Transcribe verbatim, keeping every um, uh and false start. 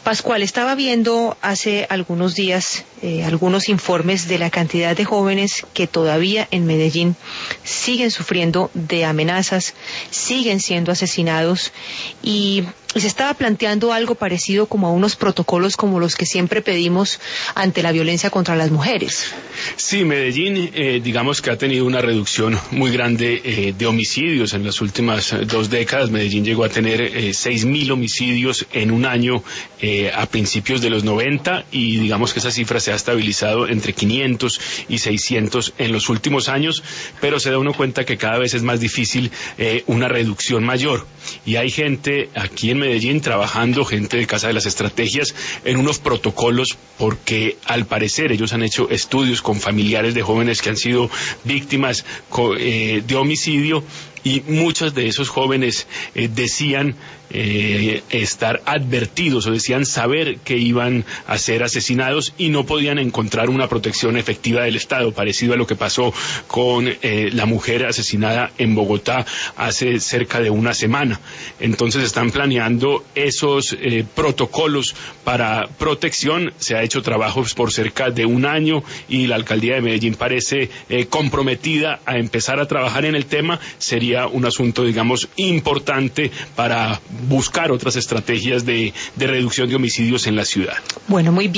Pascual, estaba viendo hace algunos días eh, algunos informes de la cantidad de jóvenes que todavía en Medellín siguen sufriendo de amenazas, siguen siendo asesinados y, y se estaba planteando algo parecido como a unos protocolos como los que siempre pedimos ante la violencia contra las mujeres. Sí, Medellín, eh, digamos que ha tenido una reducción muy grande eh, de homicidios en las últimas dos décadas. Medellín llegó a tener eh, seis mil homicidios en un año eh, a principios de los noventa y digamos que esa cifra se ha estabilizado entre quinientos y seiscientos en los últimos años, pero se da uno cuenta que cada vez es más difícil eh, una reducción mayor. Y hay gente aquí en Medellín trabajando, gente de Casa de las Estrategias, en unos protocolos porque al parecer ellos han hecho estudios con familiares de jóvenes que han sido víctimas eh, de homicidio y muchos de esos jóvenes eh, decían eh, estar advertidos o decían saber que iban a ser asesinados y no podían encontrar una protección efectiva del Estado, parecido a lo que pasó con eh, la mujer asesinada en Bogotá hace cerca de una semana. Entonces están planeando esos eh, protocolos para protección. Se ha hecho trabajos por cerca de un año y la alcaldía de Medellín parece eh, comprometida a empezar a trabajar en el tema. Sería un asunto, digamos, importante para buscar otras estrategias de, de reducción de homicidios en la ciudad. Bueno, muy bien.